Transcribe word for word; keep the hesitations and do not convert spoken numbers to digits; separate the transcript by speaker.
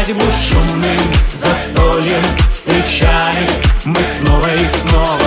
Speaker 1: Свадьбу шумным застольем встречаем мы снова и снова.